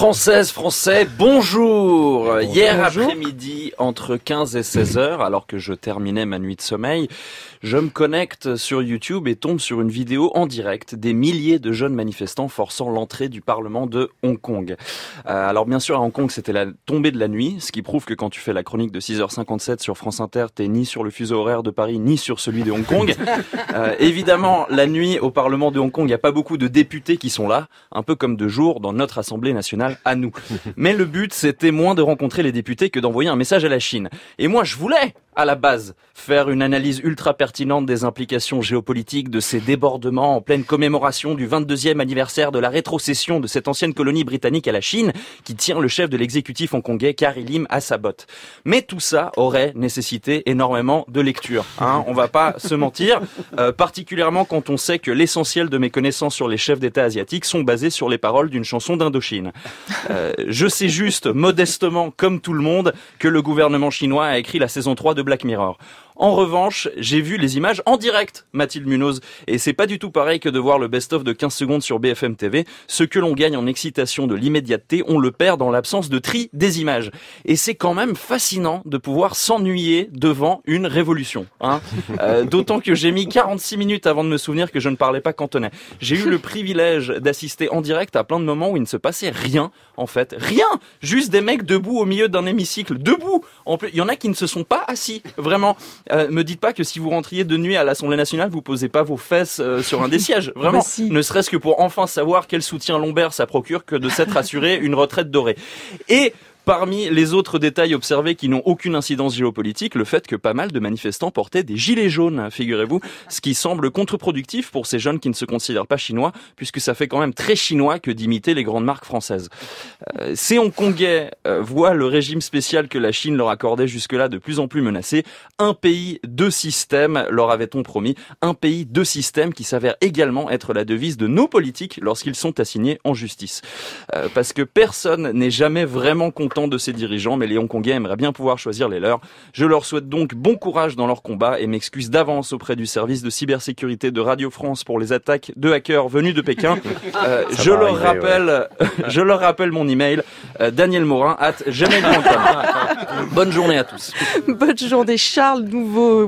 Françaises, Français, bonjour. Hier après-midi, entre 15 et 16 heures, alors que je terminais ma nuit de sommeil, je me connecte sur YouTube et tombe sur une vidéo en direct des milliers de jeunes manifestants forçant l'entrée du Parlement de Hong Kong. Alors bien sûr, à Hong Kong, c'était la tombée de la nuit, ce qui prouve que quand tu fais la chronique de 6h57 sur France Inter, t'es ni sur le fuseau horaire de Paris, ni sur celui de Hong Kong. Évidemment, la nuit au Parlement de Hong Kong, il n'y a pas beaucoup de députés qui sont là, un peu comme de jour dans notre Assemblée nationale à nous. Mais le but, c'était moins de rencontrer les députés que d'envoyer un message à la Chine. Et moi, je voulais, à la base, faire une analyse ultra pertinente des implications géopolitiques de ces débordements en pleine commémoration du 22e anniversaire de la rétrocession de cette ancienne colonie britannique à la Chine, qui tient le chef de l'exécutif hongkongais, Carrie Lim, à sa botte. Mais tout ça aurait nécessité énormément de lecture. On va pas se mentir, particulièrement quand on sait que l'essentiel de mes connaissances sur les chefs d'État asiatiques sont basées sur les paroles d'une chanson d'Indochine. Je sais juste, modestement, comme tout le monde, que le gouvernement chinois a écrit la saison 3 de Black Mirror. En revanche, j'ai vu les images en direct, Mathilde Munoz, et c'est pas du tout pareil que de voir le best-of de 15 secondes sur BFM TV. Ce que l'on gagne en excitation de l'immédiateté, on le perd dans l'absence de tri des images. Et c'est quand même fascinant de pouvoir s'ennuyer devant une révolution. D'autant que j'ai mis 46 minutes avant de me souvenir que je ne parlais pas cantonais. J'ai eu le privilège d'assister en direct à plein de moments où il ne se passait rien, en fait. Rien! Juste des mecs debout au milieu d'un hémicycle. Debout! En plus, il y en a qui ne se sont pas assis. Vraiment. Me dites pas que si vous rentriez de nuit à l'Assemblée nationale, vous posez pas vos fesses sur un des sièges. Vraiment. Si. Ne serait-ce que pour enfin savoir quel soutien lombaire ça procure que de s'être assuré une retraite dorée. Et parmi les autres détails observés qui n'ont aucune incidence géopolitique, le fait que pas mal de manifestants portaient des gilets jaunes, figurez-vous, ce qui semble contre-productif pour ces jeunes qui ne se considèrent pas chinois, puisque ça fait quand même très chinois que d'imiter les grandes marques françaises. Ces Hongkongais voient le régime spécial que la Chine leur accordait jusque-là de plus en plus menacé. Un pays, deux systèmes, leur avait-on promis. Un pays, deux systèmes qui s'avère également être la devise de nos politiques lorsqu'ils sont assignés en justice. Parce que personne n'est jamais vraiment content de ces dirigeants, mais les Hongkongais aimeraient bien pouvoir choisir les leurs. Je leur souhaite donc bon courage dans leur combat et m'excuse d'avance auprès du service de cybersécurité de Radio France pour les attaques de hackers venus de Pékin. Je leur rappelle mon email, danielmorin@gmail.com. Bonne journée à tous. Bonne journée Charles, nouveau